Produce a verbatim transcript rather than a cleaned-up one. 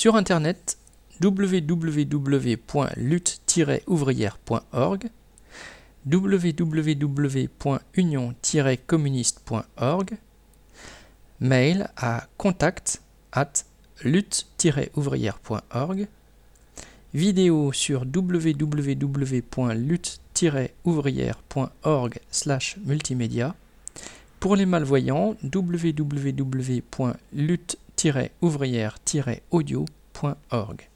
Sur Internet, w w w point lutte tiret ouvrière point org, w w w point union tiret communiste point org, mail à contact arobase lutte tiret ouvrière point org, vidéo sur w w w point lutte tiret ouvrière point org slash multimédia. Pour les malvoyants, w w w point lutte tiret ouvrière tiret audio point org.